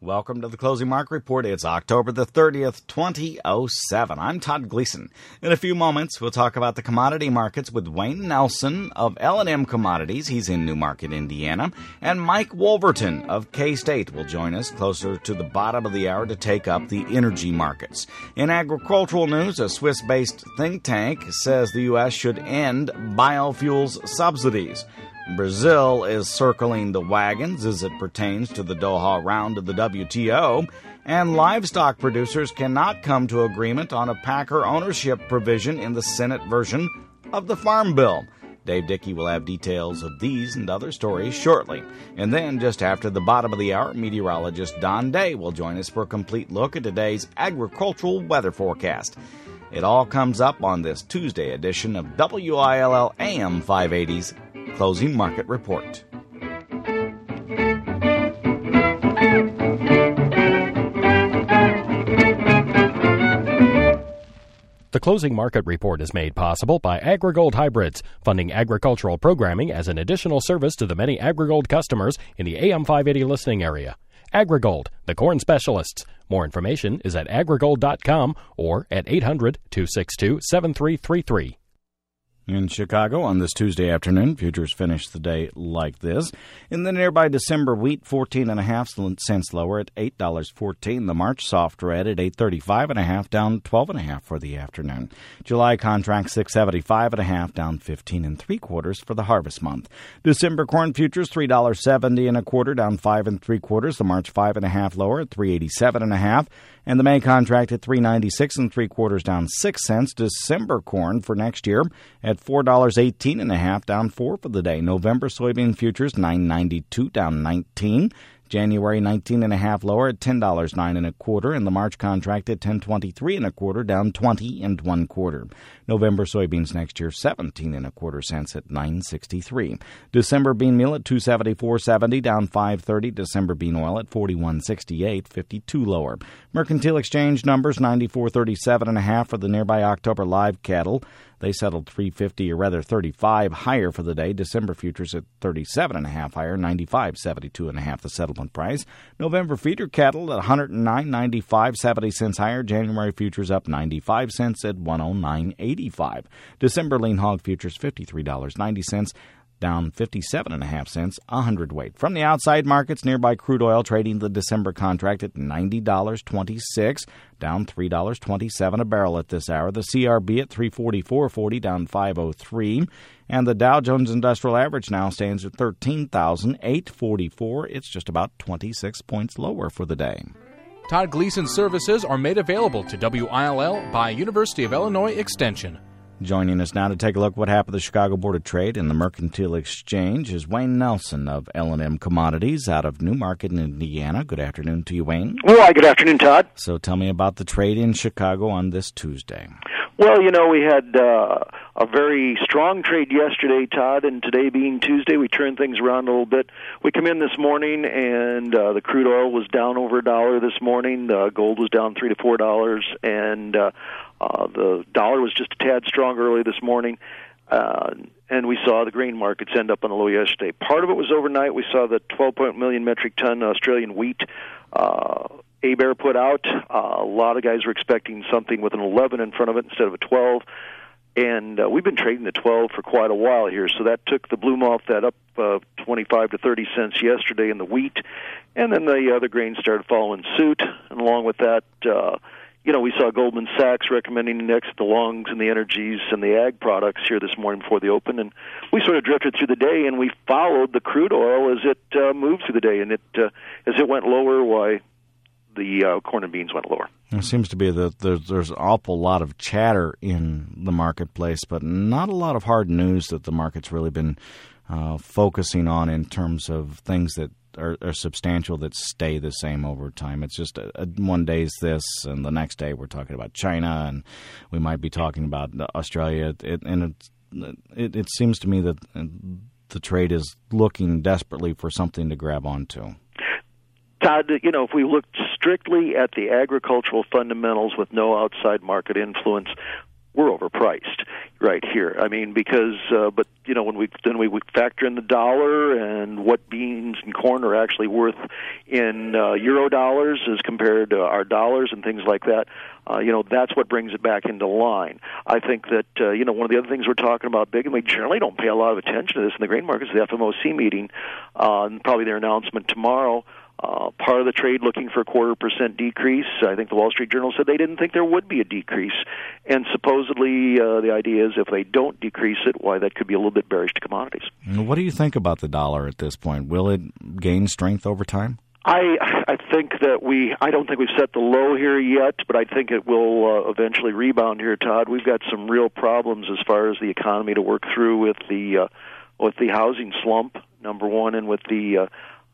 Welcome to the Closing Market Report. It's October the 30th, 2007. I'm Todd Gleason. In a few moments, we'll talk about the commodity markets with Wayne Nelson of L&M Commodities. He's in Newmarket, Indiana. And Mike Wolverton of K-State will join us closer to the bottom of the hour to take up the energy markets. In agricultural news, a Swiss-based think tank says the U.S. should end biofuels subsidies. Brazil is circling the wagons as it pertains to the Doha round of the WTO, and livestock producers cannot come to agreement on a packer ownership provision in the Senate version of the Farm Bill. Dave Dickey will have details of these and other stories shortly. And then, just after the bottom of the hour, meteorologist Don Day will join us for a complete look at today's agricultural weather forecast. It all comes up on this Tuesday edition of WILL AM 580's Closing Market Report. The Closing Market Report is made possible by AgriGold Hybrids, funding agricultural programming as an additional service to the many AgriGold customers in the AM 580 listening area. AgriGold, the corn specialists. More information is at agrigold.com or at 800-262-7333. In Chicago on this Tuesday afternoon, futures finished the day like this. In the nearby December wheat, 14.5 cents lower at $8.14. The March soft red at 8.35.5, down 12.5 for the afternoon. July contract 6.75.5, down 15.75 for the harvest month. December corn futures $3.70 down 5.75. The March 5.5 lower at 3.87.5. And the May contract at $3.96 down 6 cents. December corn for next year at $4.18.5, down 4 for the day. November soybean futures $9.92 down 19. January 19.5 lower at $10.0925, and the March contract at $10.2325 down 20.25. November soybeans next year 17.25 cents at $9.63. December bean meal at $2.74.70 down 5.30. December bean oil at $41.68, 52 lower. Mercantile exchange numbers 94.37.5 for the nearby October live cattle. They settled 350, or rather 35 higher for the day. December futures at 37.5 higher, 95.72.5 the settlement price. November feeder cattle at 109.95, 70 cents higher. January futures up 95 cents at 109.85. December lean hog futures $53.90. Down 57.5 cents a hundredweight. From the outside markets, nearby crude oil trading the December contract at $90.26, down $3.27 a barrel at this hour. The CRB at $344.40, down 5.03. And the Dow Jones Industrial Average now stands at 13,844. It's just about 26 points lower for the day. Todd Gleason services are made available to WILL by University of Illinois Extension. Joining us now to take a look at what happened at the Chicago Board of Trade and the Mercantile Exchange is Wayne Nelson of L&M Commodities out of Newmarket, Indiana. Good afternoon to you, Wayne. Well, good afternoon, Todd. So tell me about the trade in Chicago on this Tuesday. Well, you know, we had a very strong trade yesterday, Todd, and today being Tuesday, we turned things around a little bit. We come in this morning, and the crude oil was down over $1 this morning. The gold was down $3 to $4, and the dollar was just a tad stronger early this morning. And we saw the grain markets end up on the low yesterday. Part of it was overnight. We saw the 12 million metric ton Australian wheat ABARE put out. A lot of guys were expecting something with an 11 in front of it instead of a 12. And we've been trading the 12 for quite a while here, so that took the bloom off that up 25 to 30 cents yesterday in the wheat. And then the other grains started following suit. And along with that, we saw Goldman Sachs recommending next the longs and the energies and the ag products here this morning before the open. And we sort of drifted through the day, and we followed the crude oil as it moved through the day. And as it went lower, the corn and beans went lower. It seems to be that there's an awful lot of chatter in the marketplace, but not a lot of hard news that the market's really been focusing on in terms of things that are substantial that stay the same over time. It's just one day's this, and the next day we're talking about China, and we might be talking about Australia. It seems to me that the trade is looking desperately for something to grab onto. Todd, if we looked strictly at the agricultural fundamentals with no outside market influence, we're overpriced right here. I mean, because but when we factor in the dollar and what beans and corn are actually worth in euro dollars as compared to our dollars and things like that, that's what brings it back into line. I think that one of the other things we're talking about big, and we generally don't pay a lot of attention to this in the grain markets, is the FOMC meeting, and probably their announcement tomorrow. Part of the trade looking for a 0.25% decrease. I think the Wall Street Journal said they didn't think there would be a decrease. And supposedly the idea is if they don't decrease it, why that could be a little bit bearish to commodities. What do you think about the dollar at this point? Will it gain strength over time? I think that I don't think we've set the low here yet, but I think it will eventually rebound here, Todd. We've got some real problems as far as the economy to work through with the housing slump, number one, and with the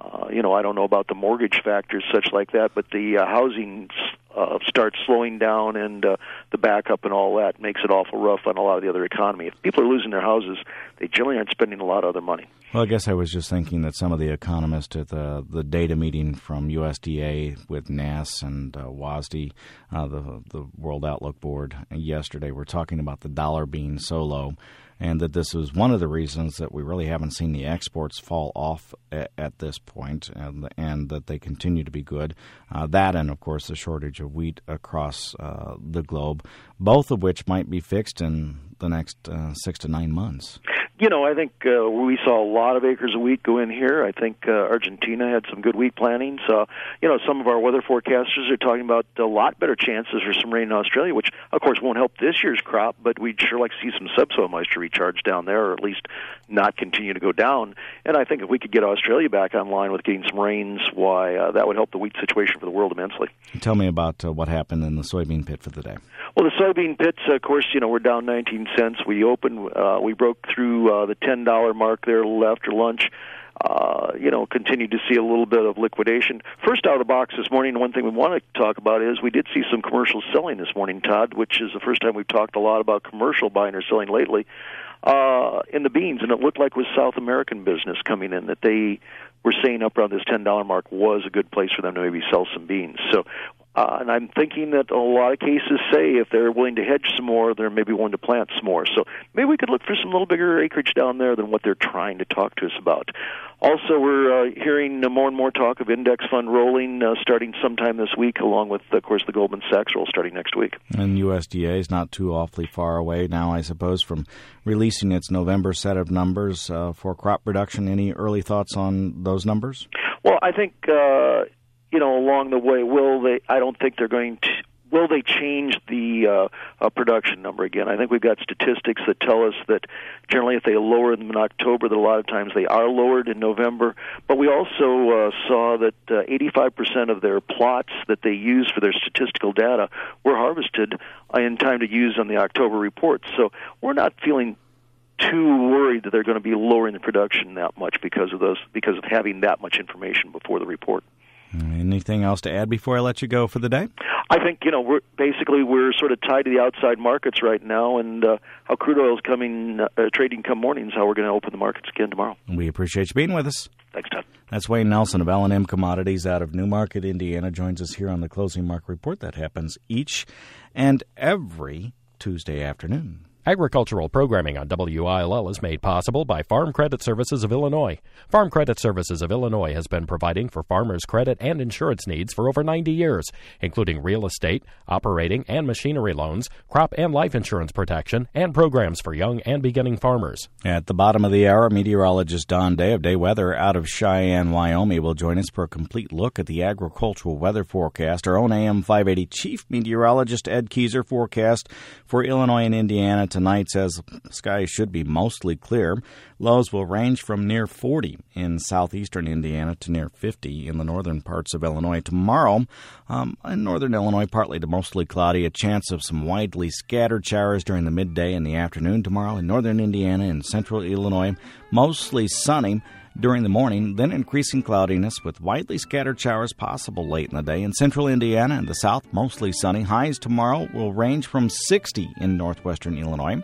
I don't know about the mortgage factors, such like that, but the housing starts slowing down, and the backup and all that makes it awful rough on a lot of the other economy. If people are losing their houses, they generally aren't spending a lot of other money. Well, I guess I was just thinking that some of the economists at the data meeting from USDA with NAS and WASDE, the World Outlook Board, yesterday were talking about the dollar being so low, and that this was one of the reasons that we really haven't seen the exports fall off at this point, and that they continue to be good. That and, of course, the shortage of wheat across the globe, both of which might be fixed in the next 6 to 9 months. I think we saw a lot of acres of wheat go in here. I think Argentina had some good wheat planting. So, some of our weather forecasters are talking about a lot better chances for some rain in Australia, which, of course, won't help this year's crop, but we'd sure like to see some subsoil moisture recharge down there, or at least not continue to go down. And I think if we could get Australia back online with getting some rains, that would help the wheat situation for the world immensely. Tell me about what happened in the soybean pit for the day. Well, the soybean pits, of course, we're down 19 cents. We broke through the $10 mark there a little after lunch. Continued to see a little bit of liquidation. First out of the box this morning, one thing we want to talk about is we did see some commercial selling this morning, Todd, which is the first time we've talked a lot about commercial buying or selling lately in the beans, and it looked like it was South American business coming in, that they were saying up around this $10 mark was a good place for them to maybe sell some beans. So, and I'm thinking that a lot of cases say if they're willing to hedge some more, they're maybe willing to plant some more. So maybe we could look for some little bigger acreage down there than what they're trying to talk to us about. Also, we're hearing more and more talk of index fund rolling starting sometime this week, along with, of course, the Goldman Sachs roll starting next week. And USDA is not too awfully far away now, I suppose, from releasing its November set of numbers for crop production. Any early thoughts on those numbers? Well, I think along the way, I don't think they're going to. Will they change the production number again? I think we've got statistics that tell us that generally if they lower them in October, that a lot of times they are lowered in November. But we also saw that 85% of their plots that they use for their statistical data were harvested in time to use on the October report. So we're not feeling too worried that they're going to be lowering the production that much because of having that much information before the report. Anything else to add before I let you go for the day? I think, we're sort of tied to the outside markets right now, and how crude oil is trading come morning is how we're going to open the markets again tomorrow. We appreciate you being with us. Thanks, Todd. That's Wayne Nelson of L&M Commodities out of Newmarket, Indiana, joins us here on the Closing Market Report. That happens each and every Tuesday afternoon. Agricultural programming on WILL is made possible by Farm Credit Services of Illinois. Farm Credit Services of Illinois has been providing for farmers' credit and insurance needs for over 90 years, including real estate, operating and machinery loans, crop and life insurance protection, and programs for young and beginning farmers. At the bottom of the hour, meteorologist Don Day of Day Weather out of Cheyenne, Wyoming, will join us for a complete look at the agricultural weather forecast. Our own AM 580 Chief Meteorologist Ed Keyser forecast for Illinois and Indiana tonight says the sky should be mostly clear. Lows will range from near 40 in southeastern Indiana to near 50 in the northern parts of Illinois. Tomorrow, in northern Illinois, partly to mostly cloudy, a chance of some widely scattered showers during the midday and the afternoon. Tomorrow in northern Indiana and central Illinois, mostly sunny during the morning, then increasing cloudiness with widely scattered showers possible late in the day. In central Indiana and the south, mostly sunny. Highs tomorrow will range from 60 in northwestern Illinois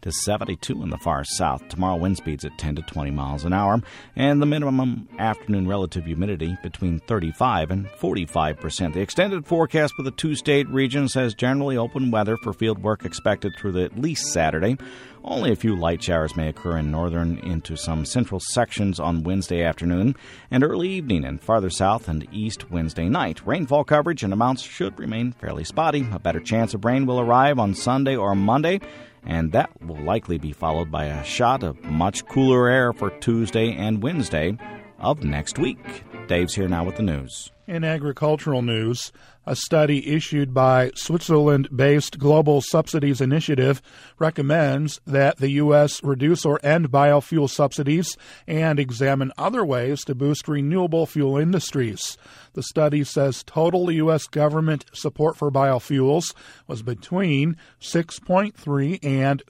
to 72 in the far south. Tomorrow, wind speeds at 10 to 20 miles an hour, and the minimum afternoon relative humidity between 35 and 45%. The extended forecast for the two-state region says generally open weather for field work expected through at least Saturday. Only a few light showers may occur in northern into some central sections on Wednesday afternoon and early evening and farther south and east Wednesday night. Rainfall coverage and amounts should remain fairly spotty. A better chance of rain will arrive on Sunday or Monday, and that will likely be followed by a shot of much cooler air for Tuesday and Wednesday of next week. Dave's here now with the news. In agricultural news, a study issued by Switzerland-based Global Subsidies Initiative recommends that the U.S. reduce or end biofuel subsidies and examine other ways to boost renewable fuel industries. The study says total U.S. government support for biofuels was between $6.3 and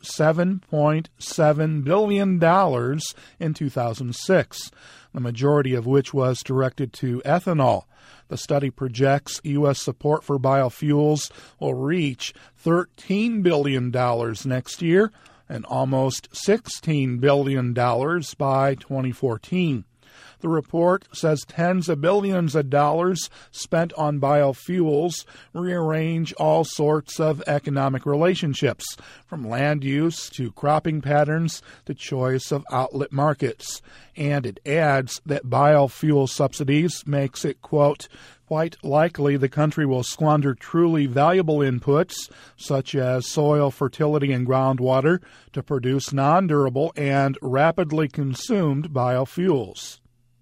$7.7 billion in 2006, the majority of which was directed to ethanol. The study projects U.S. support for biofuels will reach $13 billion next year and almost $16 billion by 2014. The report says tens of billions of dollars spent on biofuels rearrange all sorts of economic relationships, from land use to cropping patterns to choice of outlet markets. And it adds that biofuel subsidies makes it, quote, quite likely the country will squander truly valuable inputs, such as soil fertility and groundwater, to produce non-durable and rapidly consumed biofuels.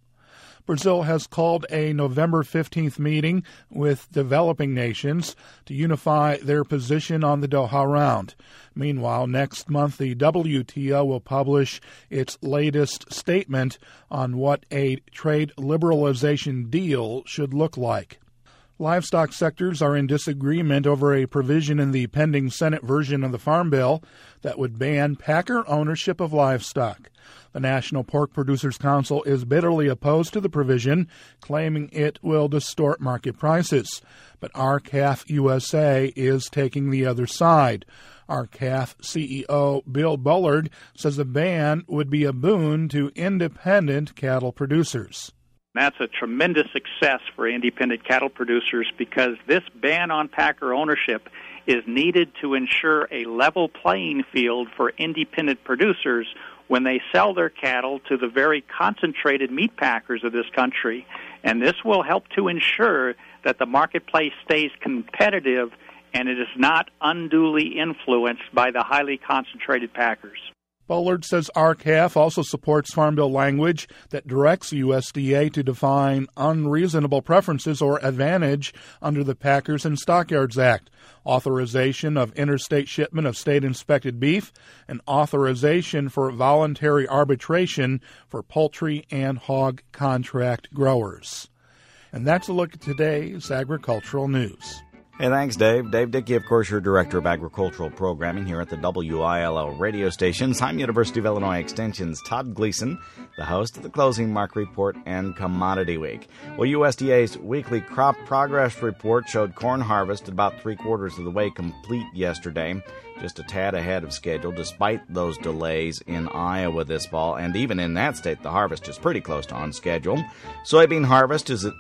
Brazil has called a November 15th meeting with developing nations to unify their position on the Doha Round. Meanwhile, next month the WTO will publish its latest statement on what a trade liberalization deal should look like. Livestock sectors are in disagreement over a provision in the pending Senate version of the Farm Bill that would ban packer ownership of livestock. The National Pork Producers Council is bitterly opposed to the provision, claiming it will distort market prices. But R-CALF USA is taking the other side. R-CALF CEO Bill Bullard says a ban would be a boon to independent cattle producers. That's a tremendous success for independent cattle producers because this ban on packer ownership is needed to ensure a level playing field for independent producers when they sell their cattle to the very concentrated meat packers of this country. And this will help to ensure that the marketplace stays competitive and it is not unduly influenced by the highly concentrated packers. Bullard says R-CALF also supports Farm Bill language that directs USDA to define unreasonable preferences or advantage under the Packers and Stockyards Act, authorization of interstate shipment of state-inspected beef, and authorization for voluntary arbitration for poultry and hog contract growers. And that's a look at today's agricultural news. Hey, thanks, Dave. Dave Dickey, of course, your Director of Agricultural Programming here at the WILL radio stations. I'm University of Illinois Extension's Todd Gleason, the host of the Closing Market Report and Commodity Week. Well, USDA's weekly crop progress report showed corn harvest about three-quarters of the way complete yesterday, just a tad ahead of schedule, despite those delays in Iowa this fall. And even in that state, the harvest is pretty close to on schedule. Soybean harvest is at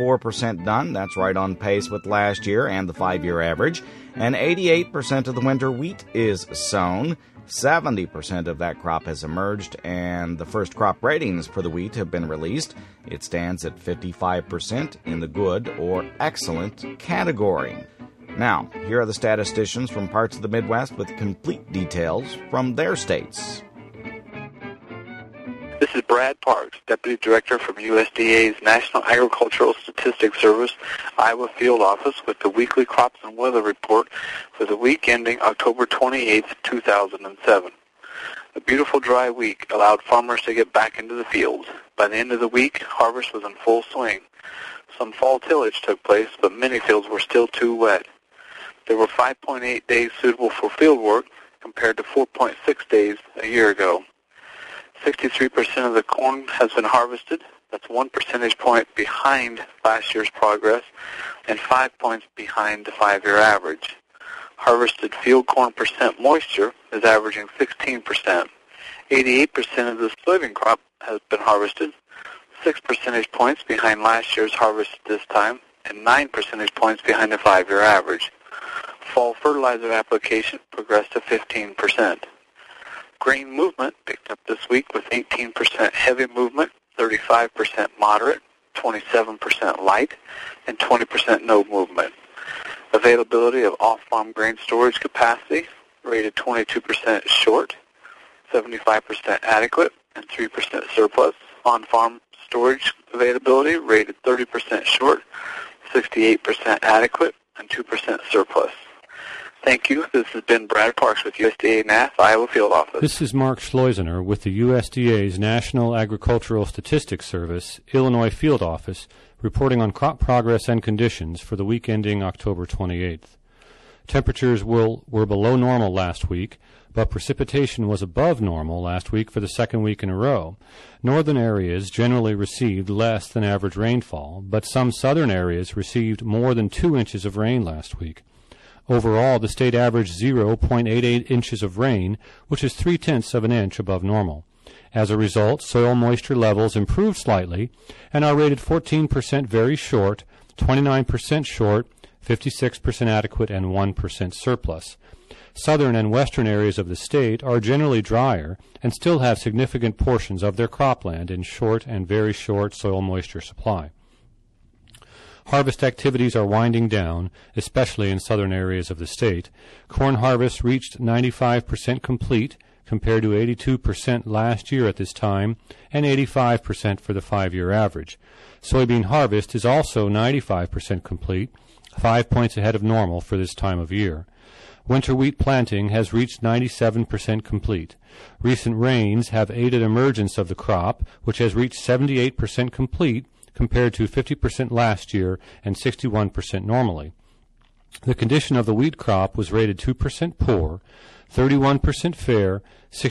84% done. That's right on pace with last year and the 5-year average. And 88% of the winter wheat is sown. 70% of that crop has emerged, and the first crop ratings for the wheat have been released. It stands at 55% in the good or excellent category. Now, here are the statisticians from parts of the Midwest with complete details from their states. This is Brad Parks, Deputy Director from USDA's National Agricultural Statistics Service, Iowa Field Office, with the weekly crops and weather report for the week ending October 28, 2007. A beautiful dry week allowed farmers to get back into the fields. By the end of the week, harvest was in full swing. Some fall tillage took place, but many fields were still too wet. There were 5.8 days suitable for field work compared to 4.6 days a year ago. 63% of the corn has been harvested. That's 1 percentage point behind last year's progress and 5 points behind the 5-year average. Harvested field corn percent moisture is averaging 16%. 88% of the soybean crop has been harvested, 6 percentage points behind last year's harvest this time, and 9 percentage points behind the 5-year average. Fall fertilizer application progressed to 15%. Grain movement picked up this week with 18% heavy movement, 35% moderate, 27% light, and 20% no movement. Availability of off-farm grain storage capacity rated 22% short, 75% adequate, and 3% surplus. On-farm storage availability rated 30% short, 68% adequate, and 2% surplus. Thank you. This has been Brad Parks with USDA NASS Iowa Field Office. This is Mark Schleusener with the USDA's National Agricultural Statistics Service, Illinois Field Office, reporting on crop progress and conditions for the week ending October 28th. Temperatures were below normal last week, but precipitation was above normal last week for the second week in a row. Northern areas generally received less than average rainfall, but some southern areas received more than 2 inches of rain last week. Overall, the state averaged 0.88 inches of rain, which is 0.3 of an inch above normal. As a result, soil moisture levels improved slightly and are rated 14% very short, 29% short, 56% adequate, and 1% surplus. Southern and western areas of the state are generally drier and still have significant portions of their cropland in short and very short soil moisture supply. Harvest activities are winding down, especially in southern areas of the state. Corn harvest reached 95% complete, compared to 82% last year at this time, and 85% for the 5-year average. Soybean harvest is also 95% complete, 5 points ahead of normal for this time of year. Winter wheat planting has reached 97% complete. Recent rains have aided emergence of the crop, which has reached 78% complete, compared to 50% last year and 61% normally. The condition of the wheat crop was rated 2% poor, 31% fair,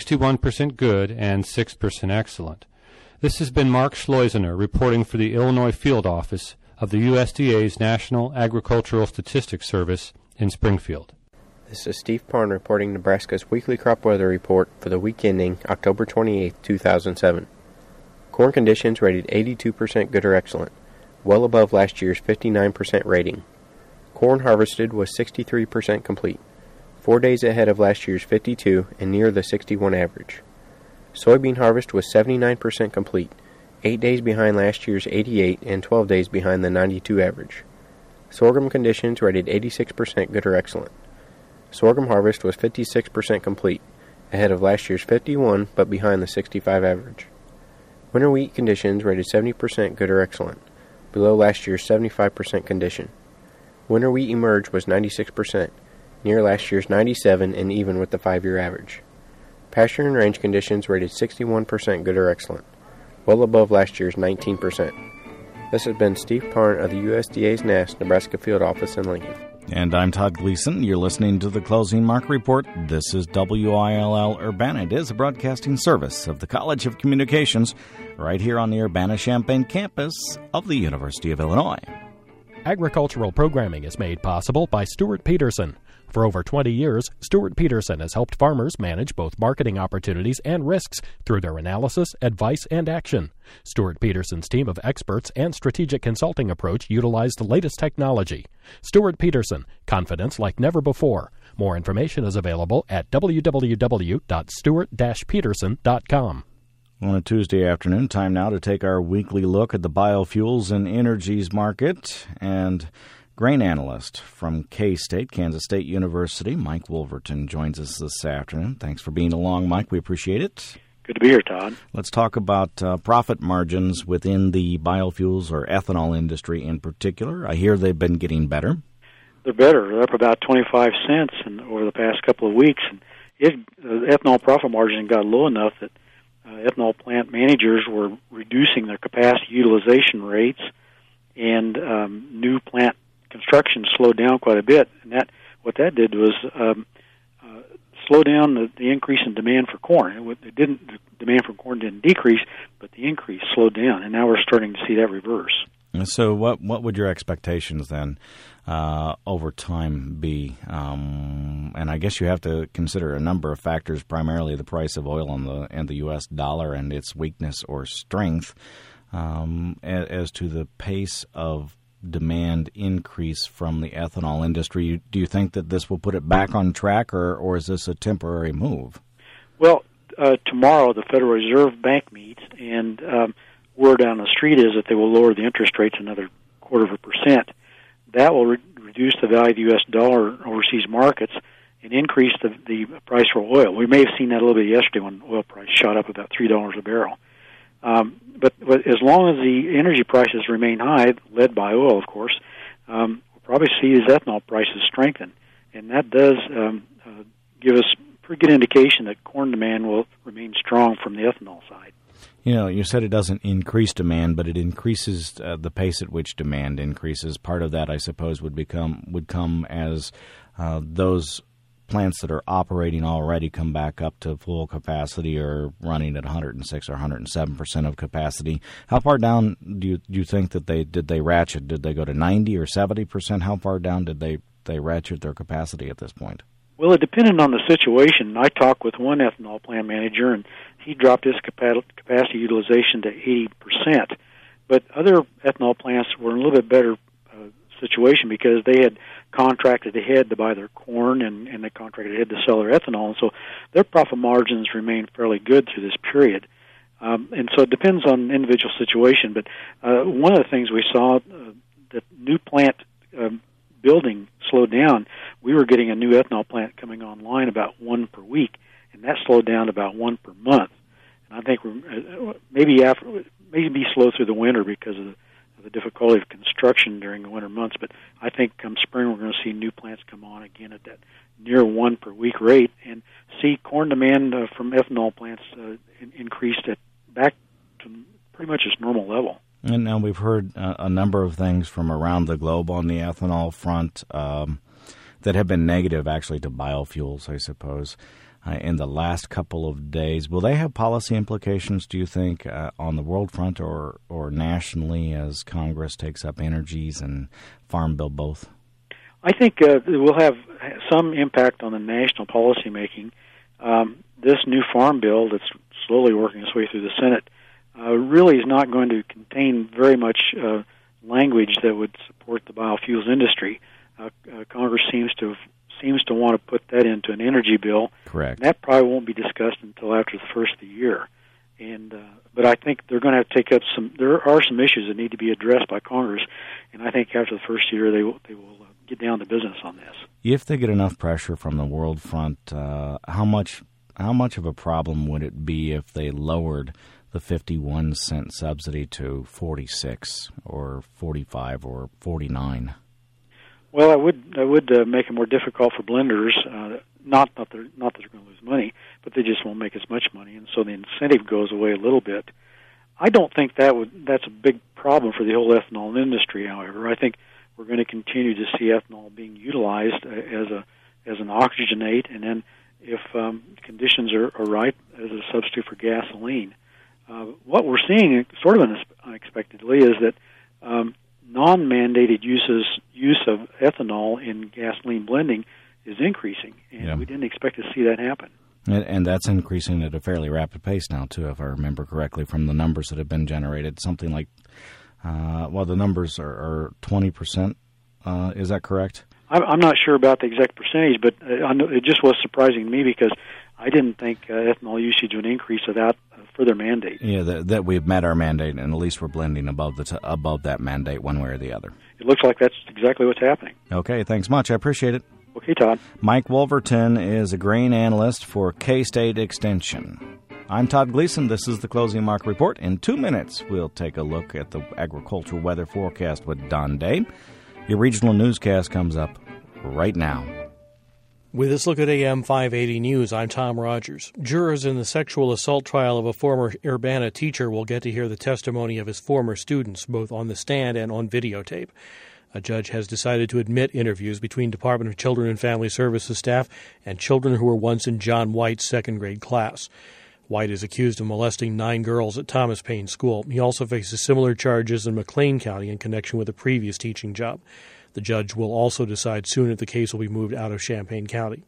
61% good, and 6% excellent. This has been Mark Schleusener reporting for the Illinois Field Office of the USDA's National Agricultural Statistics Service in Springfield. This is Steve Parn reporting Nebraska's weekly crop weather report for the week ending October 28, 2007. Corn conditions rated 82% good or excellent, well above last year's 59% rating. Corn harvested was 63% complete, 4 days ahead of last year's 52 and near the 61 average. Soybean harvest was 79% complete, 8 days behind last year's 88 and 12 days behind the 92 average. Sorghum conditions rated 86% good or excellent. Sorghum harvest was 56% complete, ahead of last year's 51 but behind the 65 average. Winter wheat conditions rated 70% good or excellent, below last year's 75% condition. Winter wheat emerge was 96%, near last year's 97 and even with the 5-year average. Pasture and range conditions rated 61% good or excellent, well above last year's 19%. This has been Steve Parn of the USDA's NASS Nebraska Field Office in Lincoln. And I'm Todd Gleason. You're listening to the Closing Market Report. This is WILL Urbana. It is a broadcasting service of the College of Communications right here on the Urbana-Champaign campus of the University of Illinois. Agricultural programming is made possible by Stuart Peterson. For over 20 years, Stuart Peterson has helped farmers manage both marketing opportunities and risks through their analysis, advice, and action. Stuart Peterson's team of experts and strategic consulting approach utilize the latest technology. Stuart Peterson, confidence like never before. More information is available at www.stuart-peterson.com. On a Tuesday afternoon, time now to take our weekly look at the biofuels and energies market. And grain analyst from K-State, Kansas State University, Mike Wolverton, joins us this afternoon. Thanks for being along, Mike. We appreciate it. Good to be here, Todd. Let's talk about profit margins within the biofuels or ethanol industry in particular. I hear they've been getting better. They're better. They're up about 25 cents over the past couple of weeks. And ethanol profit margin got low enough that ethanol plant managers were reducing their capacity utilization rates, and new plant construction slowed down quite a bit. And what that did was slow down the increase in demand for corn. The demand for corn didn't decrease, but the increase slowed down, and now we're starting to see that reverse. So what would your expectations then over time be? And I guess you have to consider a number of factors, primarily the price of oil and the U.S. dollar and its weakness or strength, as to the pace of demand increase from the ethanol industry. Do you think that this will put it back on track, or is this a temporary move? Well, tomorrow the Federal Reserve Bank meets, and word on the street is that they will lower the interest rates another 0.25%. That will reduce the value of the U.S. dollar in overseas markets and increase the price for oil. We may have seen that a little bit yesterday when oil price shot up about $3 a barrel. But as long as the energy prices remain high, led by oil, of course, we'll probably see these ethanol prices strengthen. And that does give us a pretty good indication that corn demand will remain strong from the ethanol side. You know, you said it doesn't increase demand, but it increases the pace at which demand increases. Part of that, I suppose, would come as those plants that are operating already come back up to full capacity or running at 106 or 107% of capacity. How far down do you think that they ratchet? Did they go to 90 or 70%? How far down did they ratchet their capacity at this point? Well, it depended on the situation. I talked with one ethanol plant manager, and he dropped his capacity utilization to 80%. But other ethanol plants were in a little bit better situation because they had contracted ahead to buy their corn, and they contracted ahead to sell their ethanol. And so their profit margins remain fairly good through this period. And so it depends on the individual situation. But one of the things we saw, that new plant building slowed down. We were getting a new ethanol plant coming online about one per week, and that slowed down to about one per month. And I think we're maybe slow through the winter because of the difficulty of construction during the winter months. But I think come spring we're going to see new plants come on again at that near one per week rate, and see corn demand from ethanol plants increased back to pretty much its normal level. And now we've heard a number of things from around the globe on the ethanol front that have been negative, actually, to biofuels, I suppose, in the last couple of days. Will they have policy implications, do you think, on the world front or nationally as Congress takes up energies and Farm Bill both? I think it will have some impact on the national policymaking. This new Farm Bill that's slowly working its way through the Senate really is not going to contain very much language that would support the biofuels industry. Congress seems to want to put that into an energy bill. Correct. And that probably won't be discussed until after the first of the year. And but I think they're going to have to take up there are some issues that need to be addressed by Congress, and I think after the first year they will get down to business on this. If they get enough pressure from the world front, how much of a problem would it be if they lowered the 51-cent subsidy to 46 or 45 or 49? Well, I would make it more difficult for blenders. Not that they're going to lose money, but they just won't make as much money, and so the incentive goes away a little bit. I don't think that's a big problem for the whole ethanol industry. However, I think we're going to continue to see ethanol being utilized as an oxygenate, and then if conditions are right, as a substitute for gasoline. What we're seeing, sort of unexpectedly, is that non-mandated use of ethanol in gasoline blending is increasing, and we didn't expect to see that happen. And that's increasing at a fairly rapid pace now, too, if I remember correctly, from the numbers that have been generated. Something like, the numbers are 20%. Is that correct? I'm not sure about the exact percentage, but it just was surprising to me because I didn't think ethanol usage would increase without further mandate. Yeah, that we've met our mandate, and at least we're blending above that mandate one way or the other. It looks like that's exactly what's happening. Okay, thanks much. I appreciate it. Okay, Todd. Mike Wolverton is a grain analyst for K-State Extension. I'm Todd Gleason. This is the Closing Market Report. In 2 minutes, we'll take a look at the agricultural weather forecast with Don Day. Your regional newscast comes up right now. With this look at AM 580 News, I'm Tom Rogers. Jurors in the sexual assault trial of a former Urbana teacher will get to hear the testimony of his former students, both on the stand and on videotape. A judge has decided to admit interviews between Department of Children and Family Services staff and children who were once in John White's second-grade class. White is accused of molesting 9 girls at Thomas Paine School. He also faces similar charges in McLean County in connection with a previous teaching job. The judge will also decide soon if the case will be moved out of Champaign County.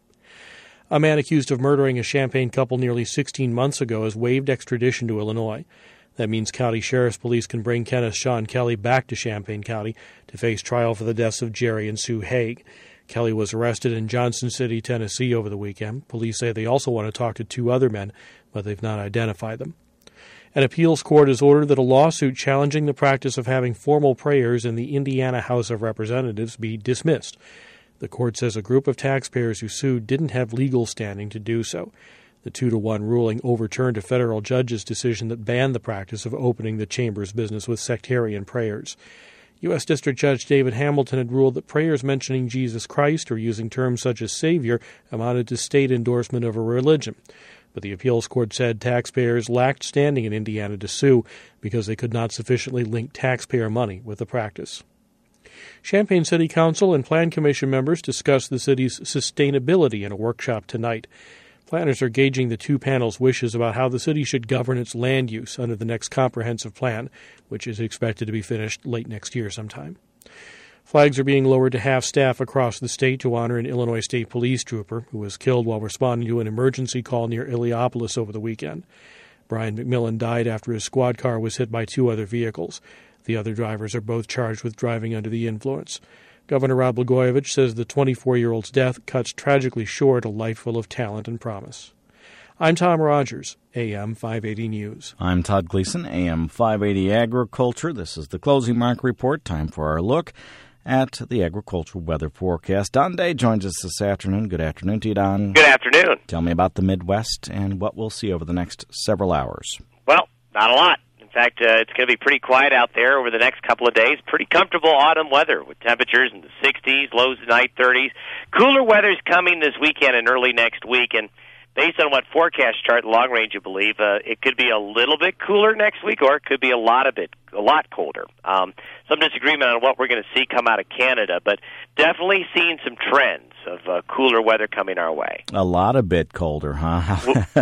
A man accused of murdering a Champaign couple nearly 16 months ago has waived extradition to Illinois. That means County Sheriff's Police can bring Kenneth Sean Kelly back to Champaign County to face trial for the deaths of Jerry and Sue Haig. Kelly was arrested in Johnson City, Tennessee over the weekend. Police say they also want to talk to 2 other men, but they've not identified them. An appeals court has ordered that a lawsuit challenging the practice of having formal prayers in the Indiana House of Representatives be dismissed. The court says a group of taxpayers who sued didn't have legal standing to do so. The 2-1 ruling overturned a federal judge's decision that banned the practice of opening the chamber's business with sectarian prayers. U.S. District Judge David Hamilton had ruled that prayers mentioning Jesus Christ or using terms such as Savior amounted to state endorsement of a religion. But the appeals court said taxpayers lacked standing in Indiana to sue because they could not sufficiently link taxpayer money with the practice. Champaign City Council and Plan Commission members discussed the city's sustainability in a workshop tonight. Planners are gauging the 2 panels' wishes about how the city should govern its land use under the next comprehensive plan, which is expected to be finished late next year sometime. Flags are being lowered to half-staff across the state to honor an Illinois State Police trooper who was killed while responding to an emergency call near Illiopolis over the weekend. Brian McMillan died after his squad car was hit by 2 other vehicles. The other drivers are both charged with driving under the influence. Governor Rod Blagojevich says the 24-year-old's death cuts tragically short a life full of talent and promise. I'm Tom Rogers, AM 580 News. I'm Todd Gleason, AM 580 Agriculture. This is the closing market report. Time for our look at the agricultural weather forecast. Don Day joins us this afternoon. Good afternoon to you, Don. Good afternoon. Tell me about the Midwest and what we'll see over the next several hours. Well, not a lot. In fact, it's going to be pretty quiet out there over the next couple of days. Pretty comfortable autumn weather with temperatures in the 60s, lows in the high 30s. Cooler weather's coming this weekend and early next week, and based on what forecast chart, long range, you believe, it could be a little bit cooler next week, or it could be a lot colder. Some disagreement on what we're going to see come out of Canada, but definitely seeing some trends of cooler weather coming our way. A lot a bit colder, huh?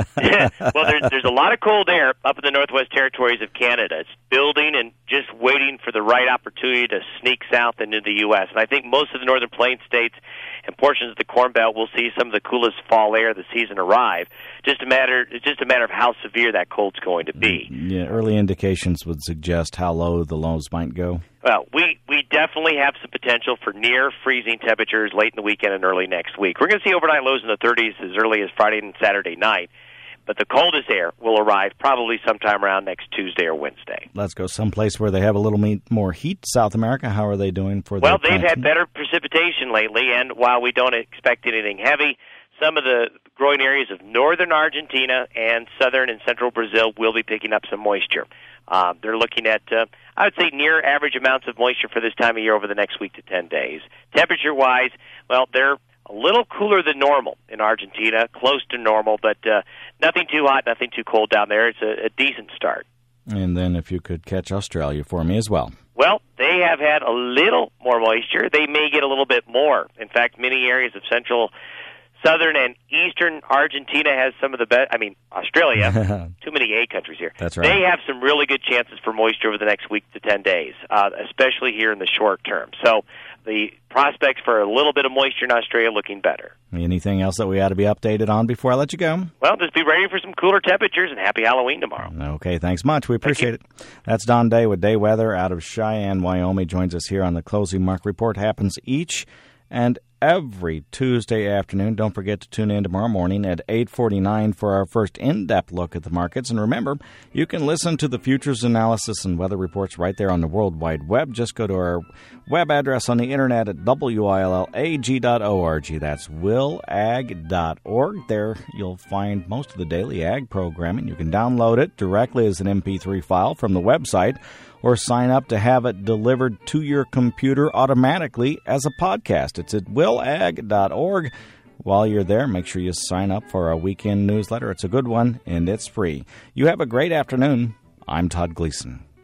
Well, there's a lot of cold air up in the Northwest Territories of Canada. It's building and just waiting for the right opportunity to sneak south into the U.S. And I think most of the Northern Plains states and portions of the Corn Belt will see some of the coolest fall air of the season arrive. It's just a matter of how severe that cold's going to be. Yeah, early indications would suggest how low the lows might go. Well, we definitely have some potential for near freezing temperatures late in the weekend and early next week. We're going to see overnight lows in the 30s as early as Friday and Saturday night, but the coldest air will arrive probably sometime around next Tuesday or Wednesday. Let's go someplace where they have a little more heat. South America, how are they doing for their they've had better precipitation lately, and while we don't expect anything heavy, some of the growing areas of northern Argentina and southern and central Brazil will be picking up some moisture. They're looking at, I would say, near average amounts of moisture for this time of year over the next week to 10 days. Temperature-wise, well, they're a little cooler than normal in Argentina, close to normal, but nothing too hot, nothing too cold down there. It's a decent start. And then if you could catch Australia for me as well. Well, they have had a little more moisture. They may get a little bit more. In fact, many areas of central, southern, and eastern Argentina has some of the best. I mean, Australia, too many A countries here. That's right. They have some really good chances for moisture over the next week to 10 days, especially here in the short term. So the prospects for a little bit of moisture in Australia looking better. Anything else that we ought to be updated on before I let you go? Well, just be ready for some cooler temperatures, and happy Halloween tomorrow. Okay, thanks much. We appreciate it. That's Don Day with Day Weather out of Cheyenne, Wyoming. Joins us here on the Closing Market Report. Happens each and every Tuesday afternoon. Don't forget to tune in tomorrow morning at 8:49 for our first in-depth look at the markets. And remember, you can listen to the futures analysis and weather reports right there on the World Wide Web. Just go to our web address on the internet at willag.org. That's willag.org. There you'll find most of the daily ag programming. You can download it directly as an MP3 file from the website, or sign up to have it delivered to your computer automatically as a podcast. It's at willag.org. While you're there, make sure you sign up for our weekend newsletter. It's a good one, and it's free. You have a great afternoon. I'm Todd Gleason.